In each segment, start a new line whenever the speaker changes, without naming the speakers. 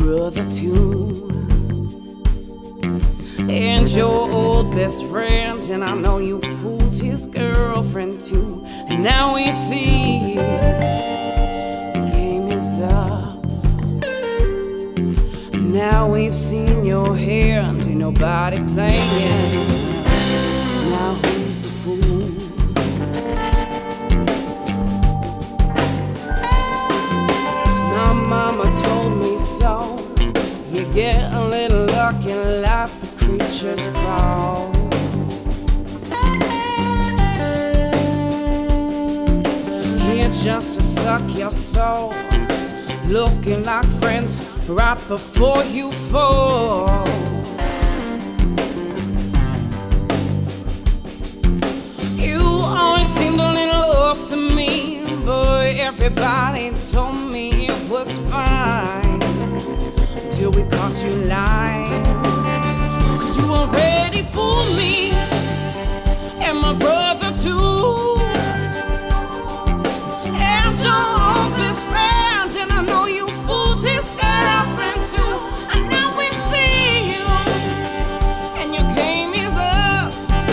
brother too, and your old best friend, and I know you fooled his girlfriend too. And now we see your game is up. Now we've seen your hand, ain't nobody playing. Now who's the fool? My mama told me so. You get a little luck in life, the creatures crawl. Here just to suck your soul, looking like friends right before you fall. You always seemed a little off to me, but everybody told me it was fine till we caught you lying. 'Cause you already fooled me and my brother too, and your old best friend, and I know you fooled his girlfriend too. And now we see you and your game is up,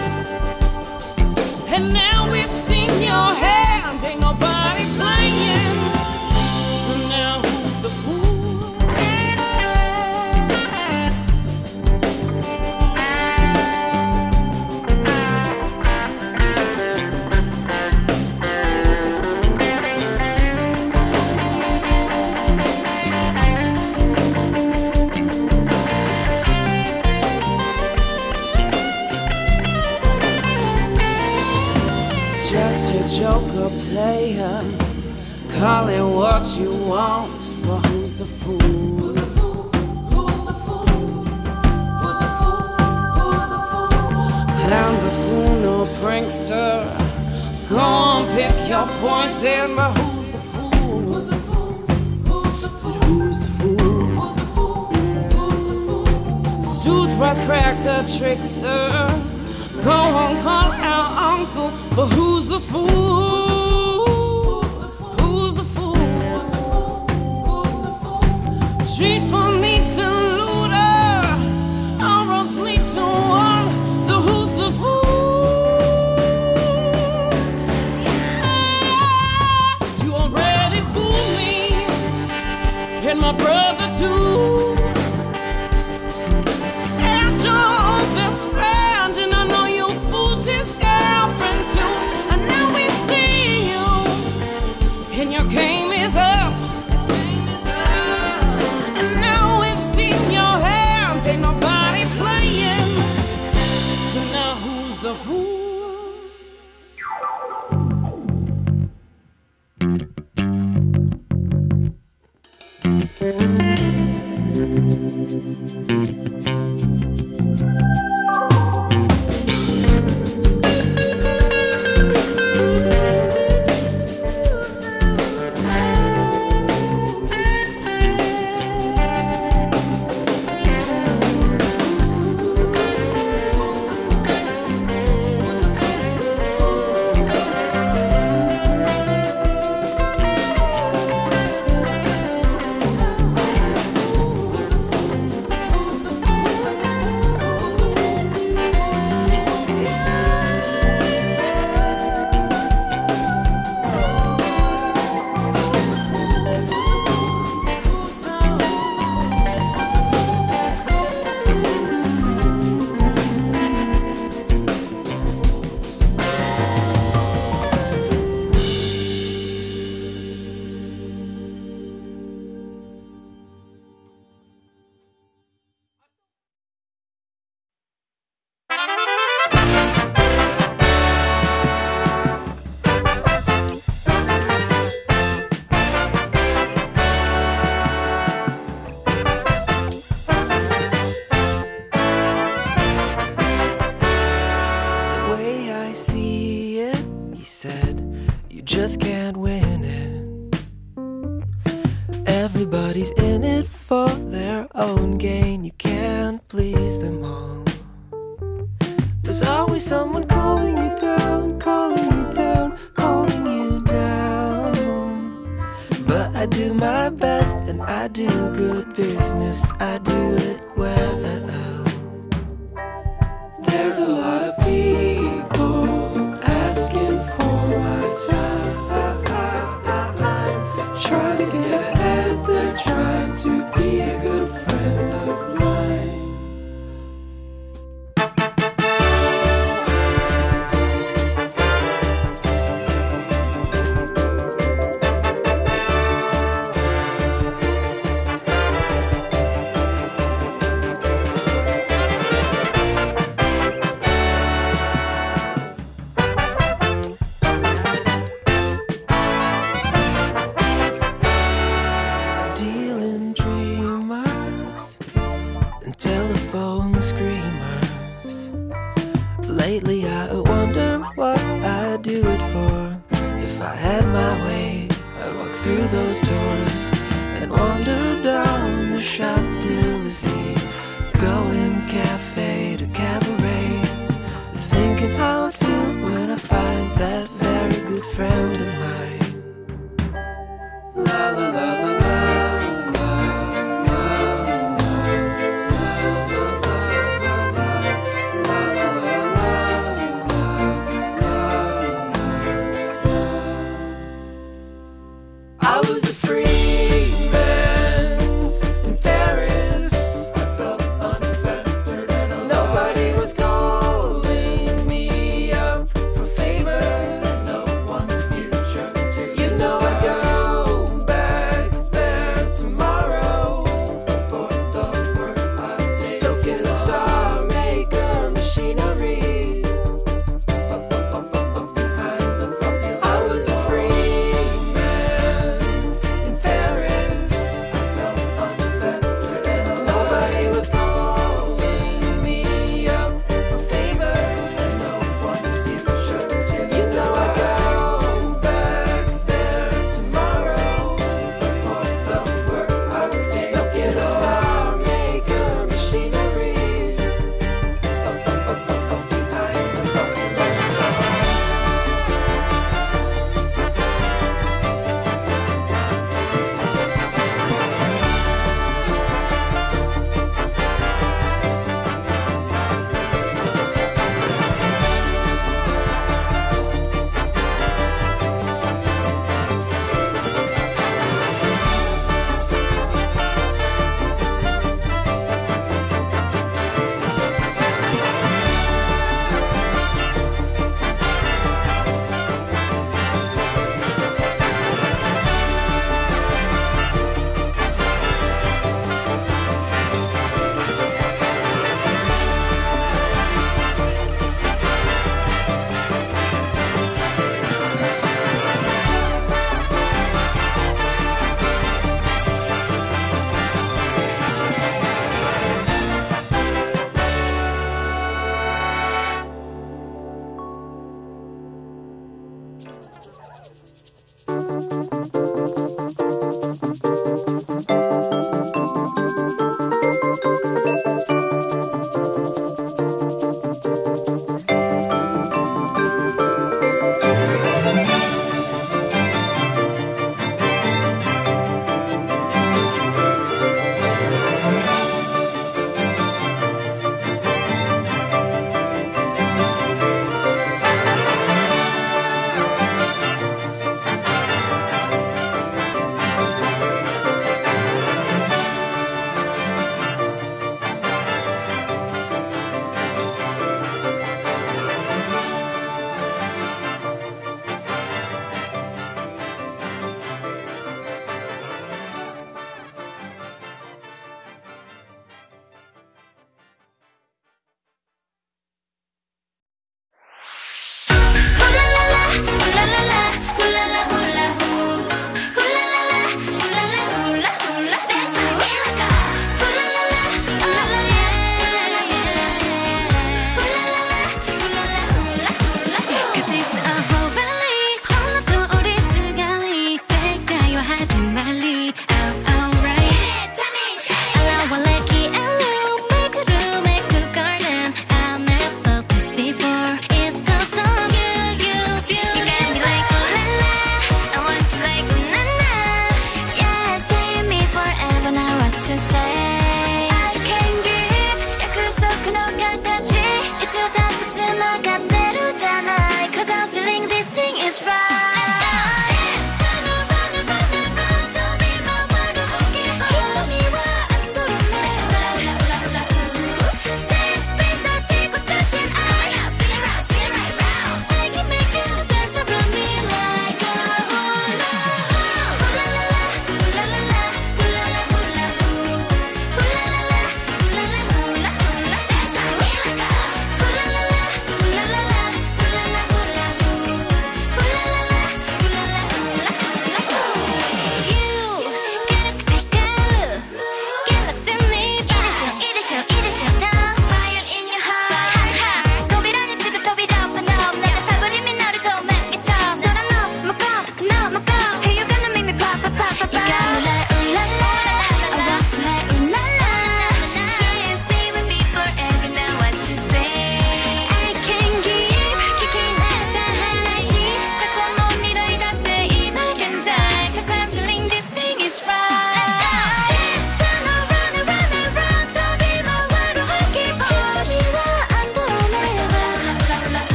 and now we've seen your hand, ain't nobody playing. So now who's the fool? Just a joker player, call it what you want, but who's the fool? Who's the fool? Who's the fool? Who's the fool? Who's the fool? Clown, buffoon, or prankster, go on, pick your poison, but who's the fool? Who's the fool? Who's the fool? Said who's the fool? Who's the fool? Who's the fool? Stooge, wisecracker, trickster, go on, call out uncle, but who's the fool? Who's the fool? Who's the fool? Who's the fool? Street from me to looter, all roads lead to one, so who's the fool? Yes, you already fooled me, and my brother too, and your old best friend, and I know you fooled his girlfriend too. And now we see you and your game is up, and now we've seen your hand, ain't nobody playing. So now who's the fool?
just can't win it. Everybody's in it for their own gain. You can't please them all. There's always someone calling you down, calling you down, calling you down. But I do my best and I do good business. I do it well. There's a lot of people asking for my time, trying to get ahead. They're trying to be a good friend of mine. Telephone screamers. Lately I wonder what I'd do it for. If I had my way, I'd walk through those doors and wander down the Champs-Élysées, going cafe to cabaret, thinking how I'd feel when I find that very good friend of mine. La la la la la. I was a free man in Paris. I felt unfettered and alone. Nobody was calling me up for favors, and no one's future to you know decide. I go back there tomorrow for the work I did. Stoking a star maker machinery. I was a free man in Paris.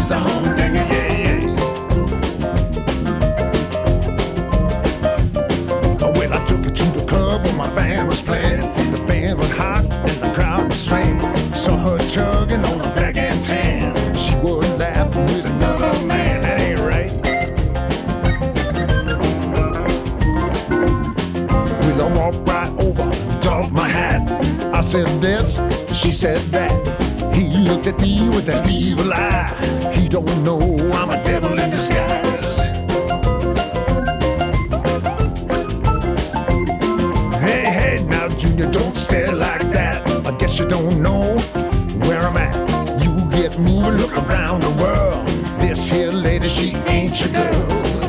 she's a humdinger, yeah, yeah. Well, I took her to the club where my band was playing. The band was hot and the crowd was swaying. Saw her chugging on the black and tan. She was laughing with another man, that ain't right. Well, I walked right over, took my hat. I said this, she said that. He looked at me with that evil eye. He don't know I'm a devil in disguise. Hey, hey, now Junior, don't stare like that. I guess you don't know where I'm at. You get moving, look around the world. This here lady, she ain't your girl.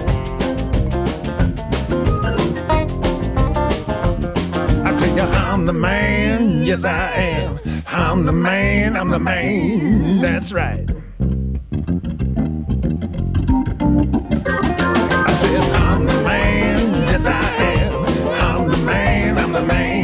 I tell you, I'm the man, yes I am. I'm the man, I'm the man, that's right. I said, I'm the man, yes I am. I'm the man, I'm the man.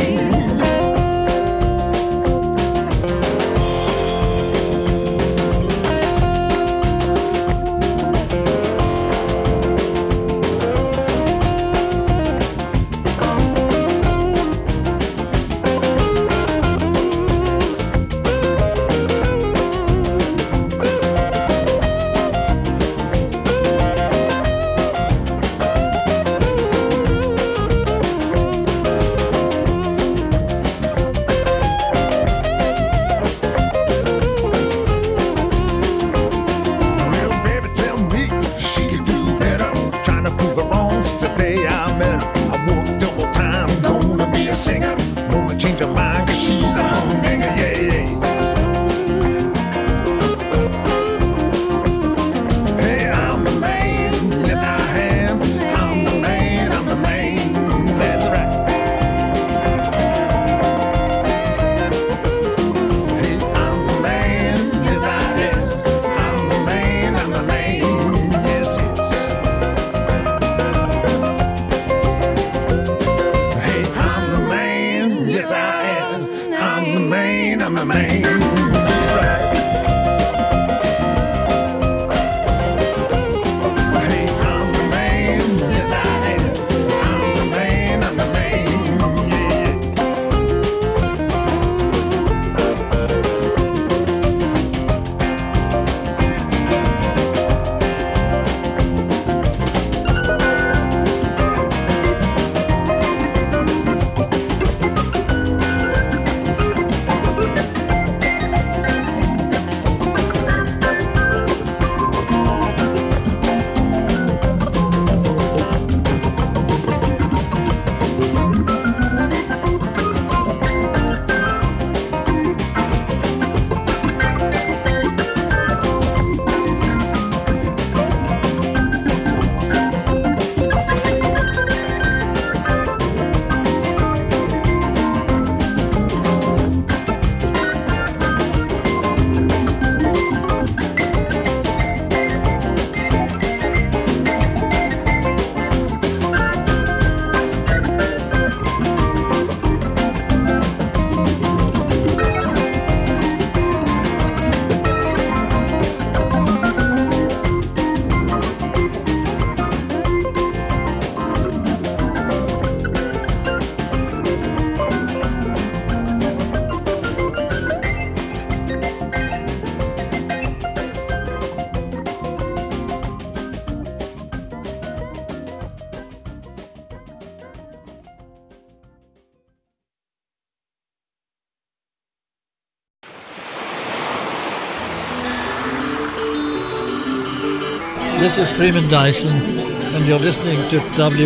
This is Freeman Dyson, and you're listening to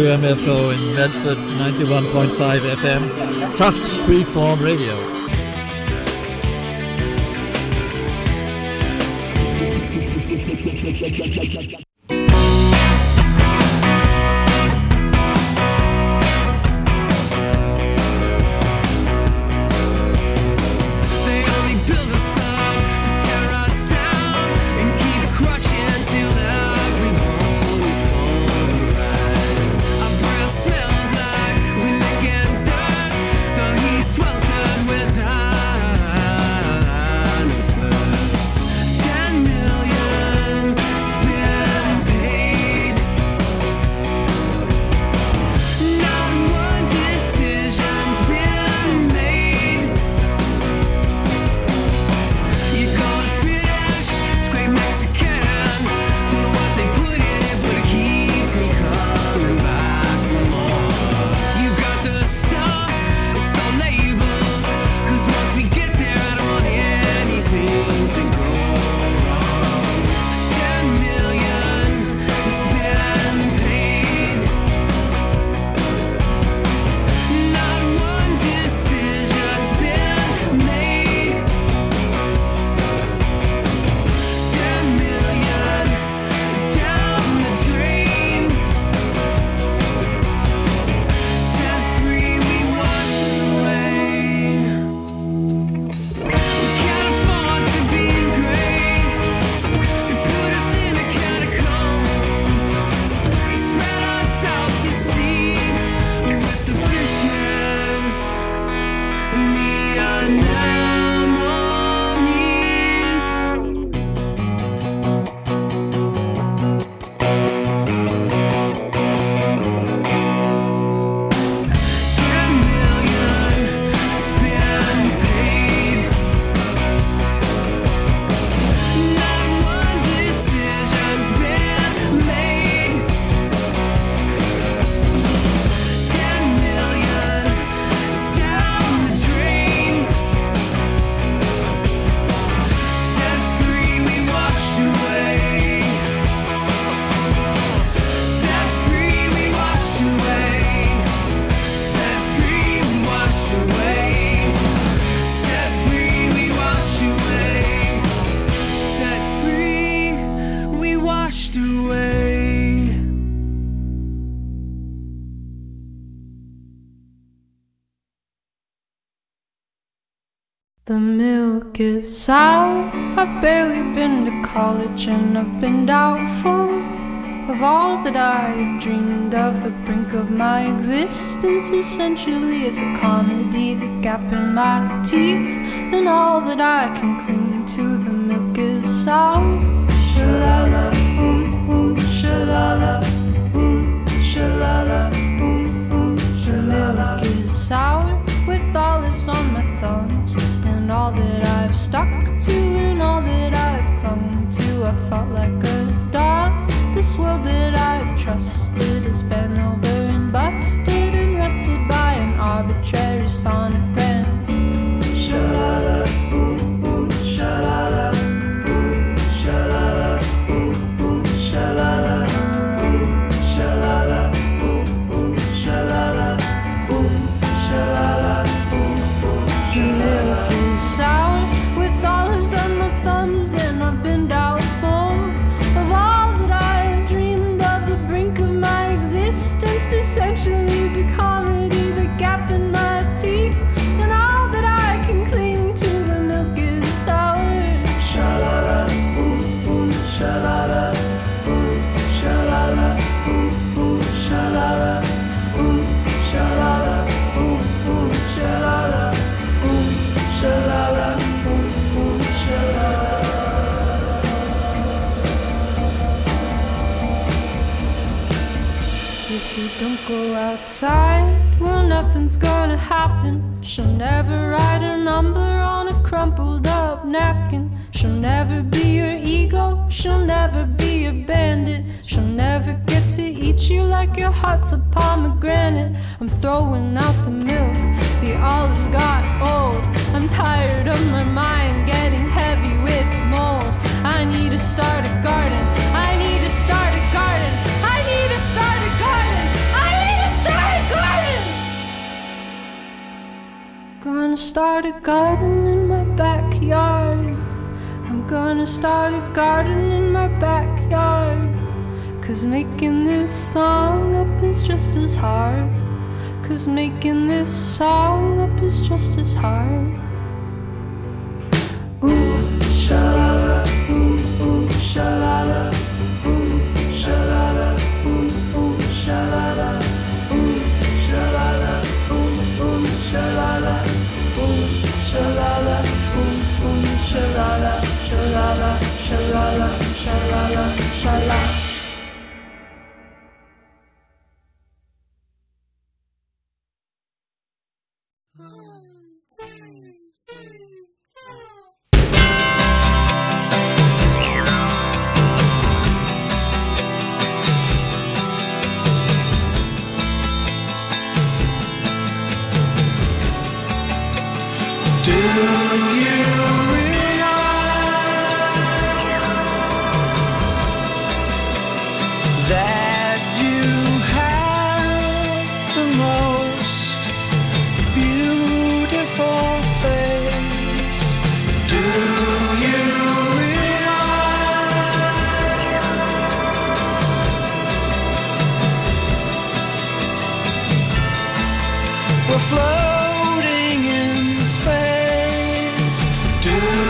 WMFO in Medford, 91.5 FM, Tufts Freeform Radio.
Million The milk is sour. I've barely been to college and I've been doubtful of all that I've dreamed of. The brink of my existence essentially is a comedy. The gap in my teeth and all that I can cling to. The milk is sour. Shalala, shalala, shalala, shalala. The milk is sour with olives on my thumbs. And all that I've stuck to and all that I've clung to, I felt like a dog. This world that I've trusted has been over and busted and rested by an arbitrary sonogram. Shalala, shalala, shalala, shalala, shalala, shalala, shalala. Milk is sour with olives on my thumbs, and I've been doubtful of all that I've dreamed of. The brink of my existence essentially is a comedy. The gap in my teeth and all that I can cling to. The milk is sour. Shalala, shalala, shalala, shalala, shalala, shalala. Shalala, shalala. If you don't go outside, well, nothing's gonna happen. She'll never write her number on a crumpled up napkin. She'll never be your ego, she'll never be your bandit. She'll never get to eat you like your heart's a pomegranate. I'm throwing out the milk, the olives got old. I'm tired of my mind getting heavy with mold. I need to start a garden, I need to start a garden, I need to start a garden, I need to start a garden. Gonna start a garden in my backyard. I'm gonna start a garden in my backyard. 'Cause making this song up is just as hard. 'Cause making this song up is just as hard. Ooh, shalala, ooh, shalala, ooh, shalala, ooh, shalala, ooh, shalala, ooh, shalala, ooh, shalala, ooh, shalala, shalala, shalala, shalala, shalala.
We're floating in space. Do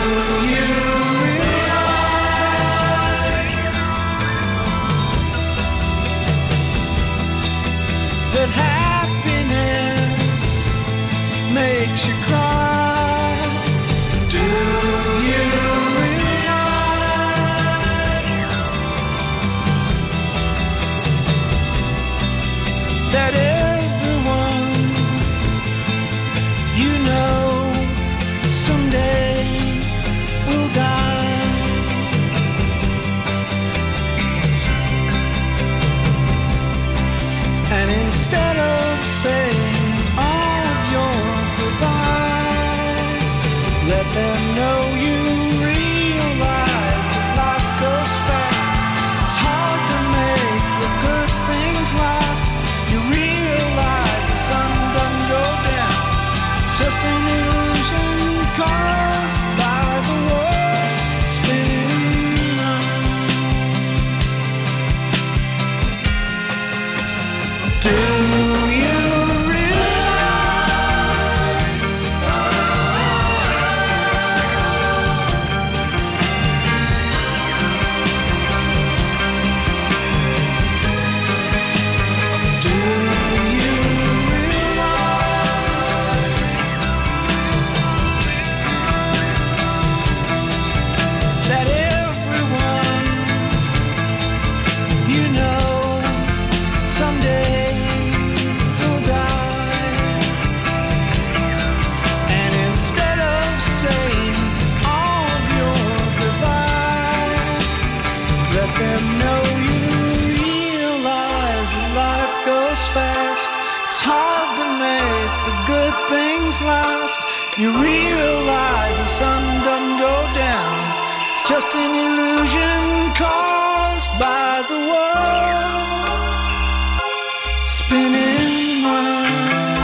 you realize the sun doesn't go down. It's just an illusion caused by the world spinning round.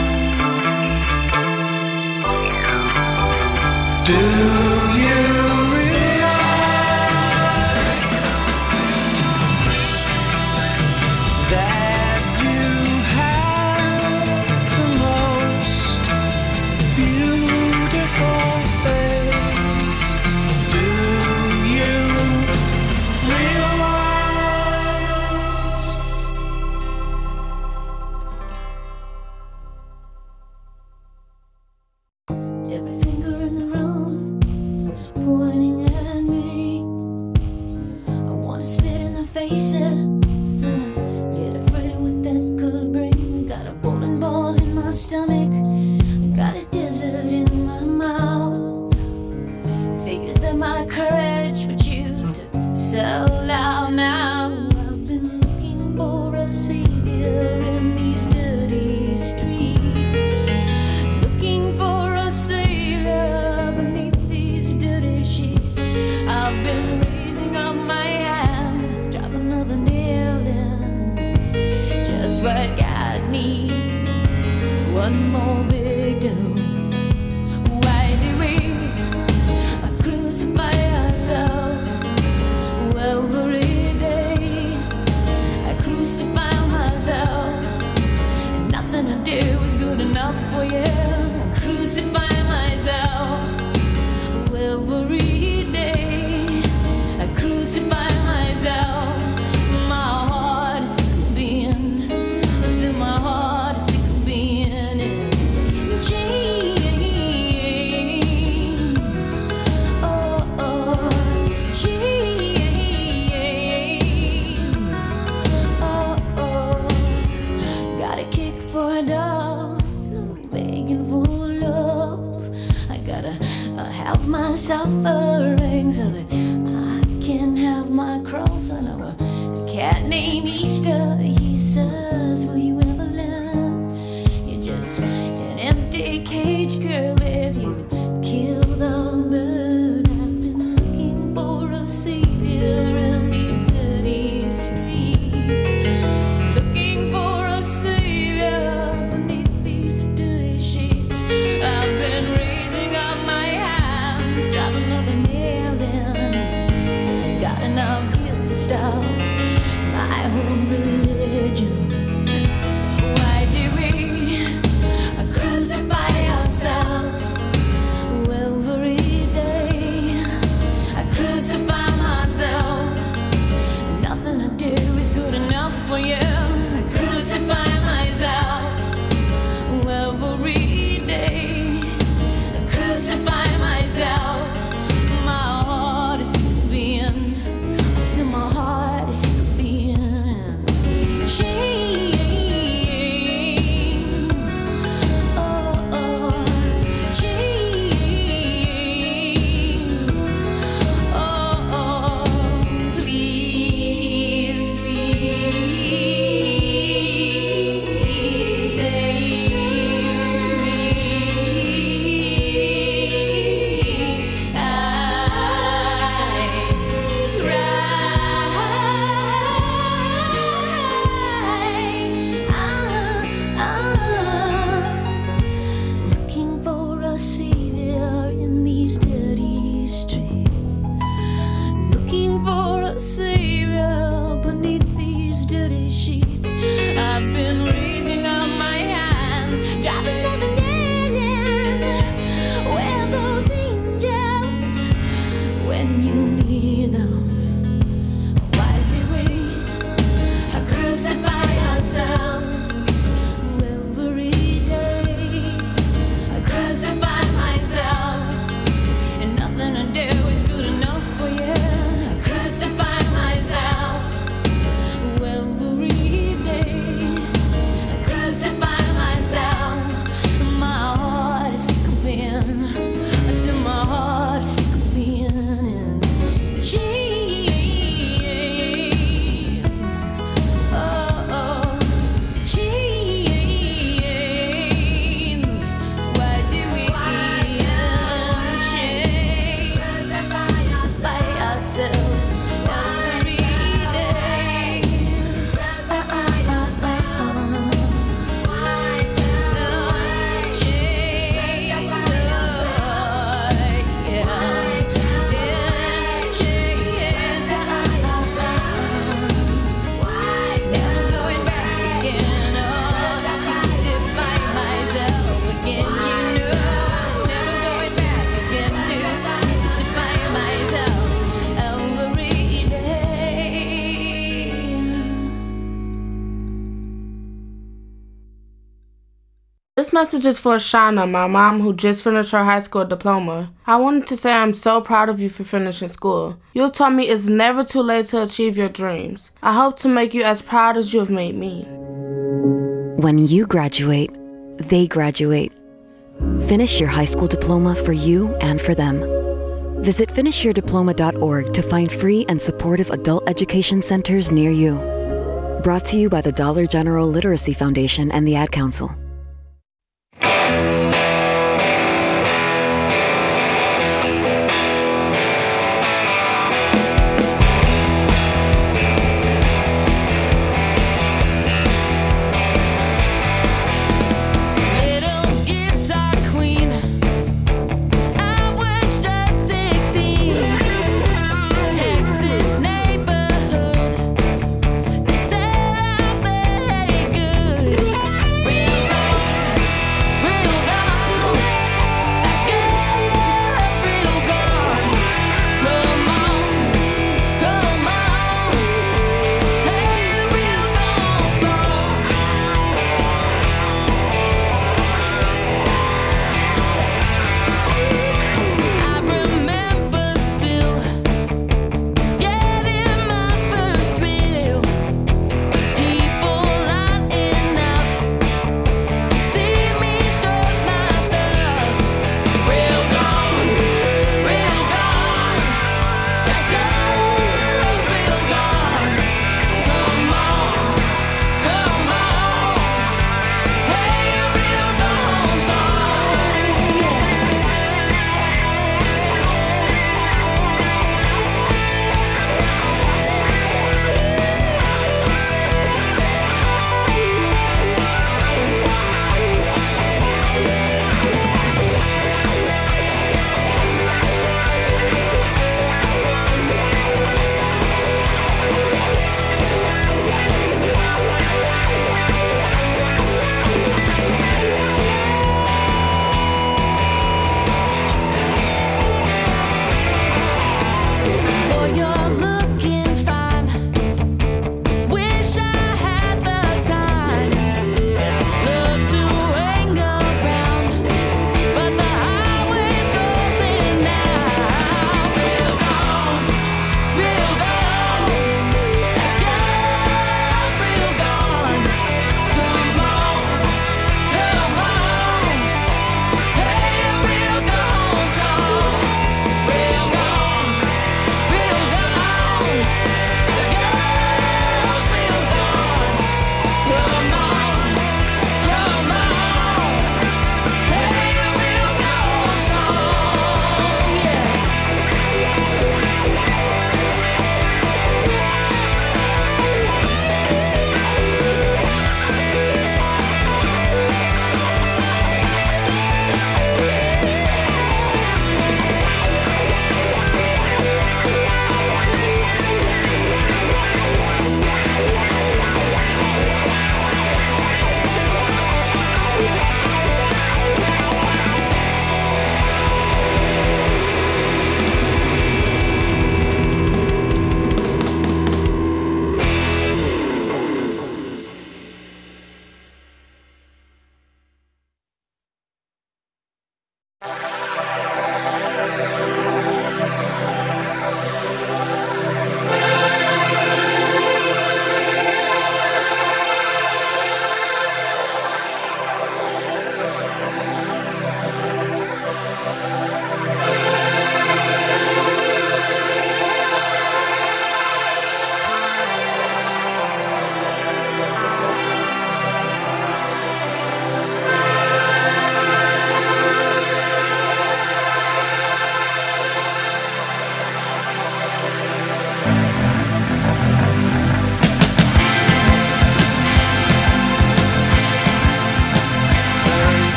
Do you realize that you have the most beautiful face? Do you realize?
Every finger in the room is pointing at me. I wanna spit in their faces, then I get afraid of what that could bring. Got a bowling ball in my stomach, got a desert in my mouth. Figures that my courage would choose to sell out now. I've been looking for a savior in these dirty streets, looking for a savior beneath these dirty sheets. I've been raising up my hands, drop another nail in, just what God needs, one more victim. Why do we crucify ourselves every day? I crucify myself, and nothing I do is good enough for you. I crucify myself every day. I crucify myself. My heart is sick of being, still my heart is sick of being in chains. Oh, oh, chains. Oh, oh. Got a kick for a dog, begging for love. I gotta have my suffering so that I can have my cross. I know a cat named Easter. He says, will you ever learn? You're just an empty cage, girl, if you kill the bird. I've been looking for a savior in these dirty streets, looking for a savior beneath these dirty sheets. I've been raising up my hands, drop another nail in, got enough guilt to stop my own religion. Why do we crucify ourselves every day? I crucify myself, nothing I do is good enough for you. I crucify myself every day. I crucify myself. My heart is sick of being, I see my heart is sick of being chained.
This message is for Shauna, my mom, who just finished her high school diploma. I wanted to say I'm so proud of you for finishing school. You taught me it's never too late to achieve your dreams. I hope to make you as proud as you have made me.
When you graduate, they graduate. Finish your high school diploma for you and for them. Visit finishyourdiploma.org to find free and supportive adult education centers near you. Brought to you by the Dollar General Literacy Foundation and the Ad Council.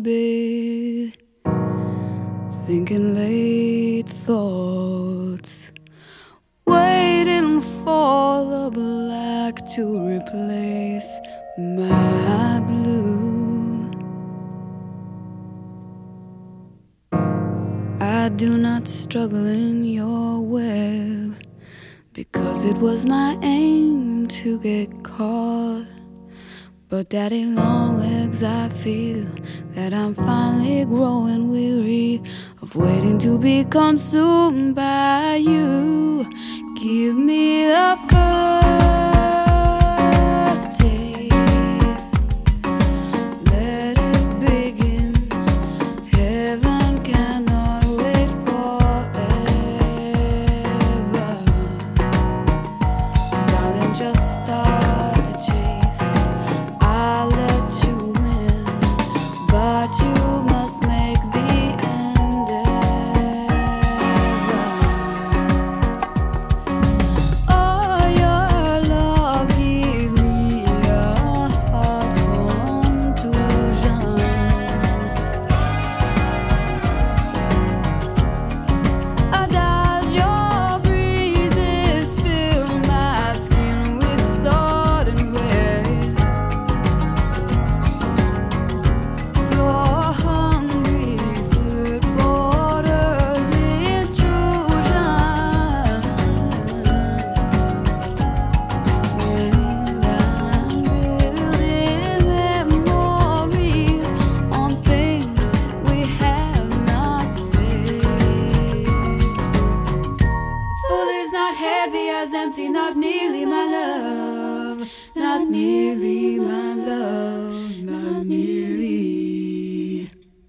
bed, thinking late thoughts, waiting for the black to replace my blue. I do not struggle in your web, because it was my aim to get caught. But daddy long legs, I feel that I'm finally growing weary of waiting to be consumed by you. Give me the first taste, let it begin. Heaven cannot wait forever. Darling, just start the chase. I'll let you win, but you must make the end ever. Oh, your love give me a heart contusion. Does your breezes fill my skin with sudden weight? Your hungry flirt borders intrusion, and I'm building memories on things we have not said. Full is not heavy as empty, not nearly my love, not nearly my love, not nearly.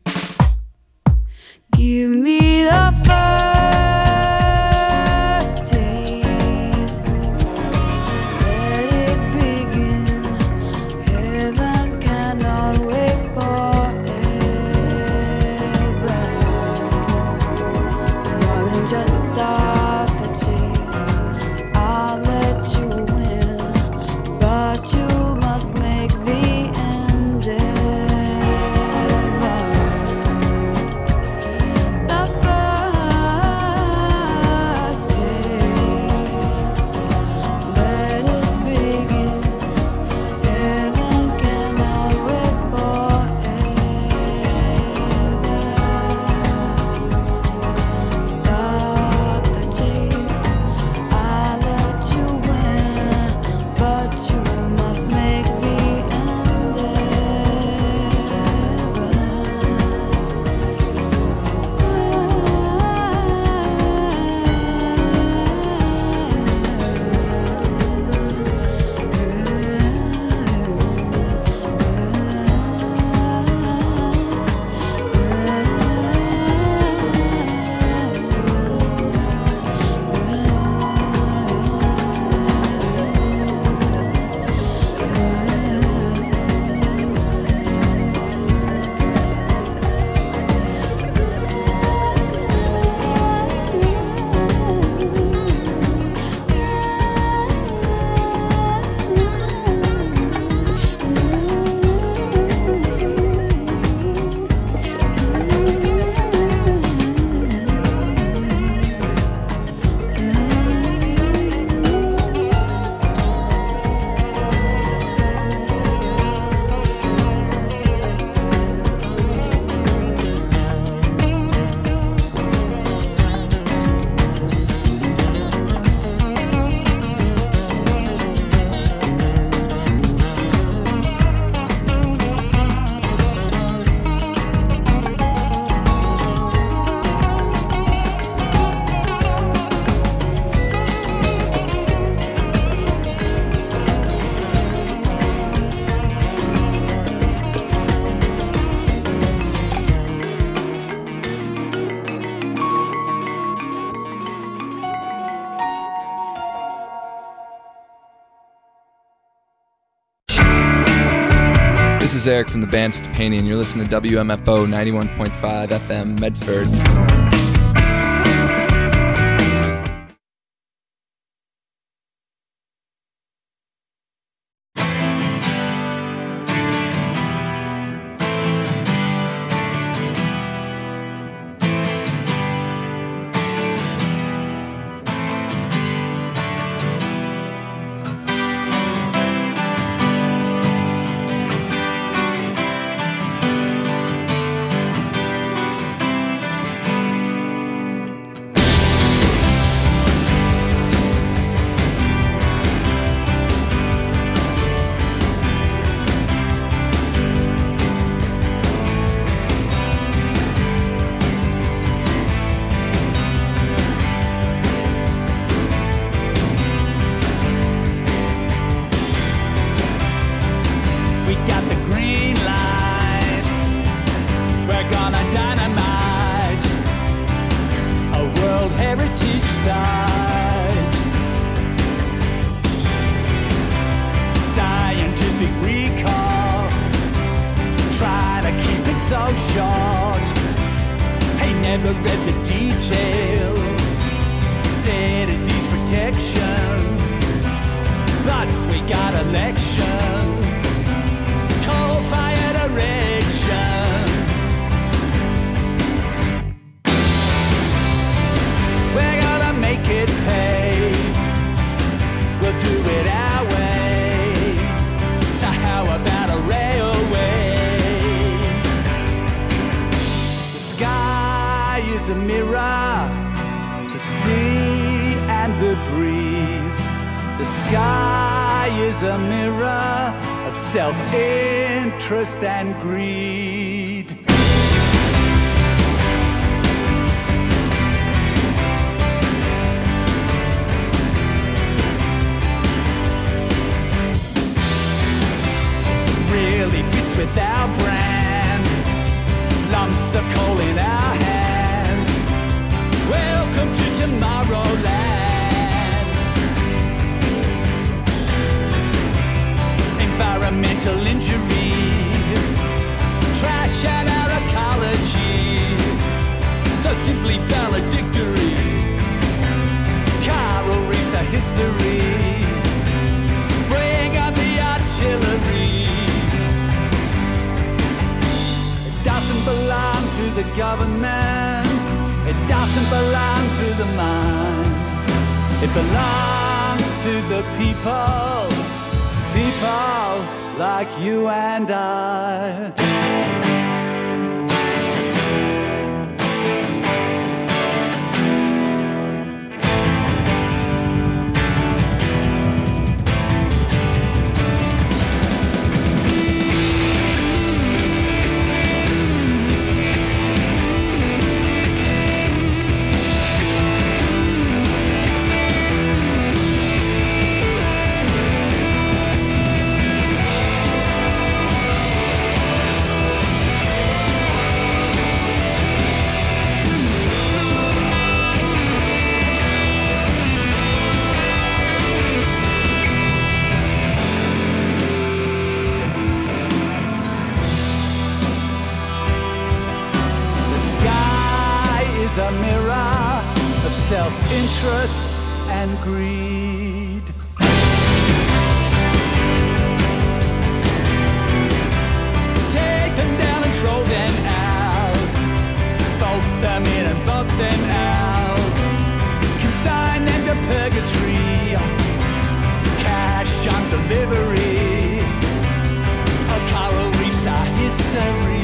Give me the first taste, let it begin. Heaven cannot wait forever. Darling, just start the chase. I'll let you win, but you must make the end ever. The first taste, let it begin. Heaven cannot wait forever. Start the chase. I'll let you win, but you must make the end ever.
This is Eric from the band Stepani, and you're listening to WMFO 91.5 FM Medford.
so short. He never read the details. Said it needs protection, but we got elections, coal-fired erections. We're gonna make it pay. We'll do it our way. So how about a railway? The sky is a mirror, the sea and the breeze. The sky is a mirror of self-interest and greed. Really fits with our brand. Lumps of coal in our hand. Welcome to Tomorrowland. Environmental injury, trash and our ecology, so simply valedictory. Coral reefs are history. Bring on the artillery. It doesn't belong to the government. It doesn't belong to the mind. It belongs to the people. People like you and I. A mirror of self-interest and greed. Take them down and throw them out. Vote them in and vote them out. Consign them to purgatory. Cash on delivery. Our coral reefs are history.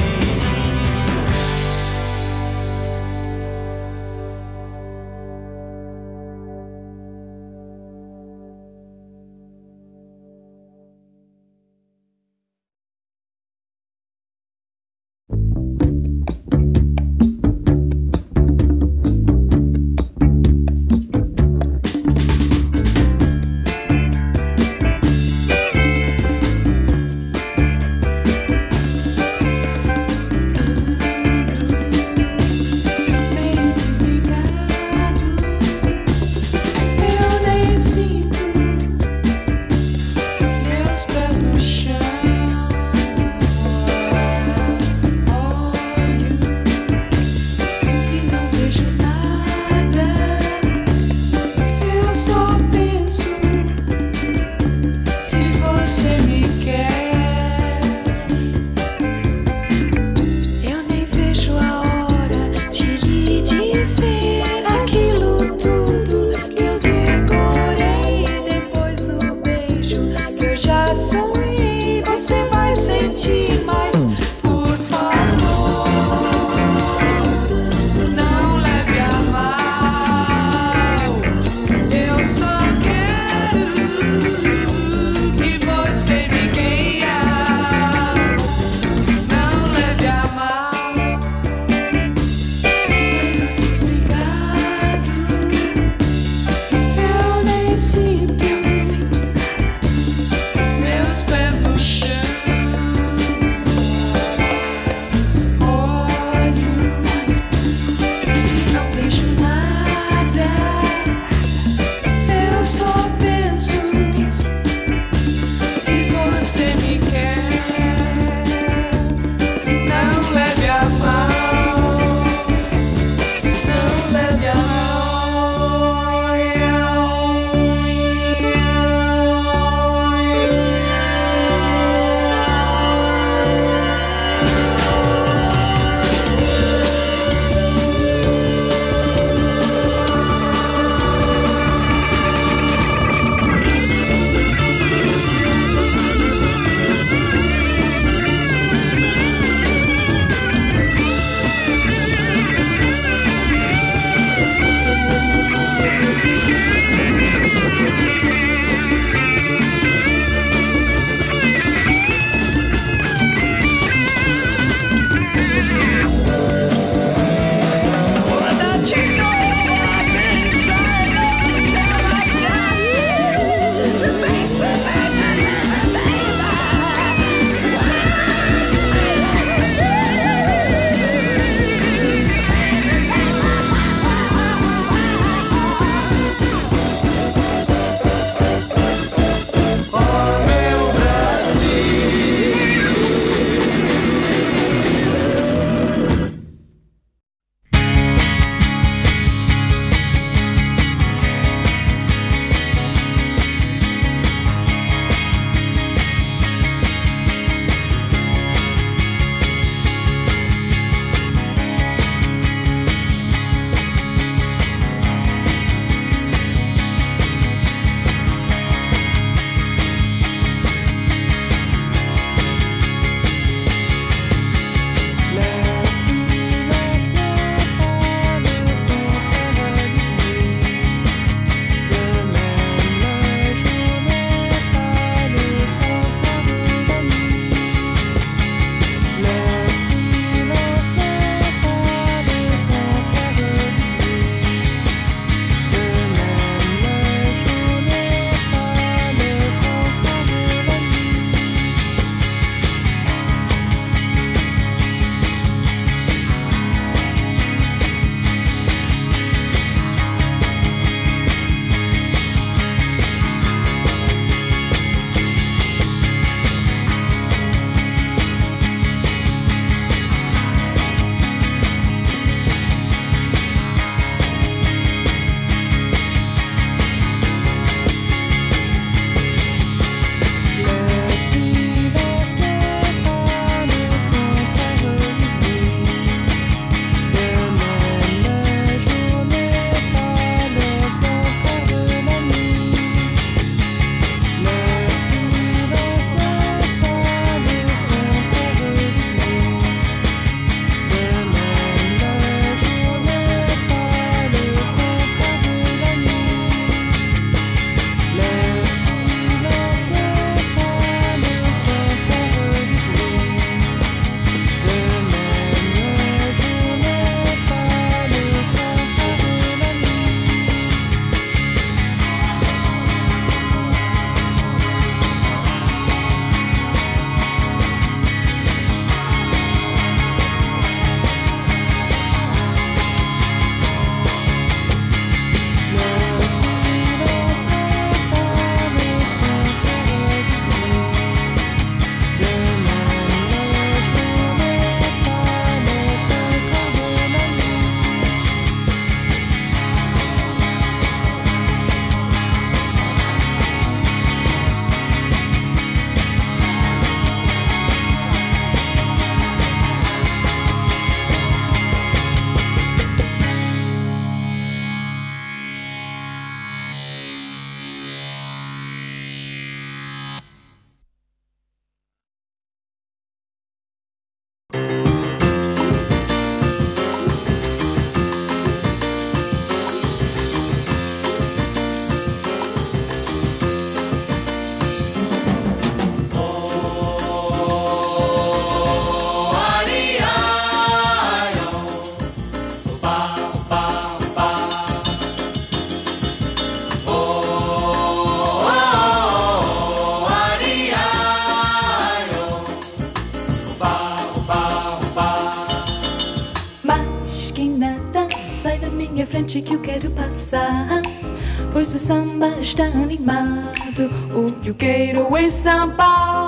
frente que eu quero passar, pois o samba está animado. O que eu quero é samba.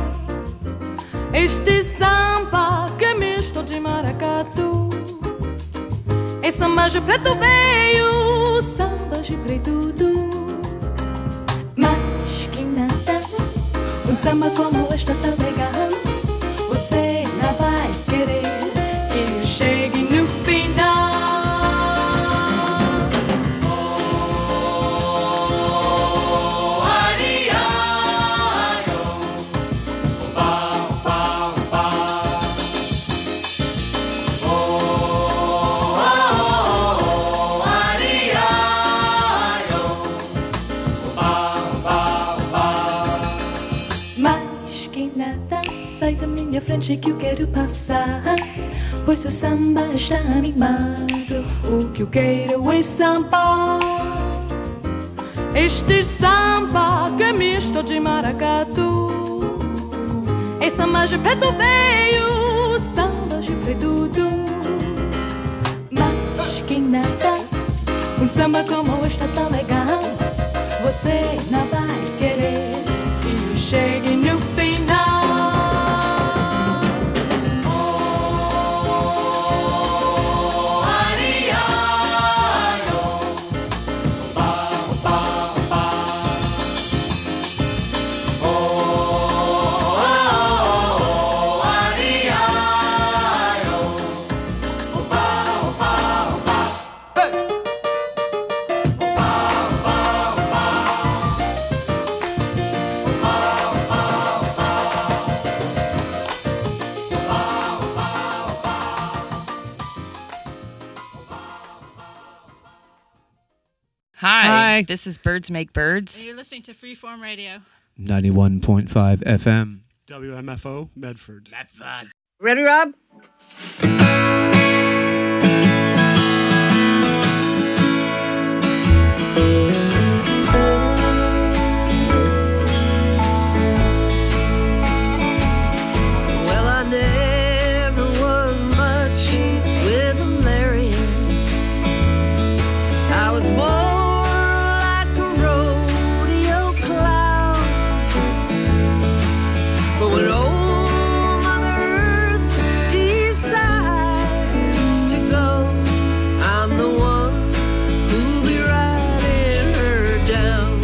Este samba que é misto de maracatu, é samba de preto veio, samba de preto do. Mas que nada, um samba como este tão legal, você não vai querer que eu chegue no final. Sai da minha frente que eu quero passar, pois o samba está animado. O que eu quero é samba. Este samba que é misto de maracatu, é samba de preto veio, samba de preto do. Mas que nada, um samba como este tão legal, você não vai querer que eu chegue no final.
Hi, this is Birds Make Birds.
And you're listening to Freeform Radio.
91.5 FM.
WMFO, Medford.
Medford. Ready, Rob?
Well, I never was much with a lariat. I was born when old Mother Earth decides to go, I'm the one who'll be riding her down.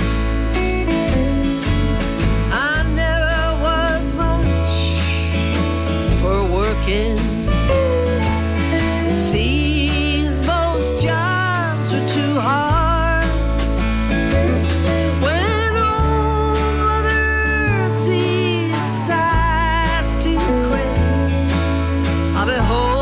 I never was much for working. It seems most jobs are too hard. I'll be home.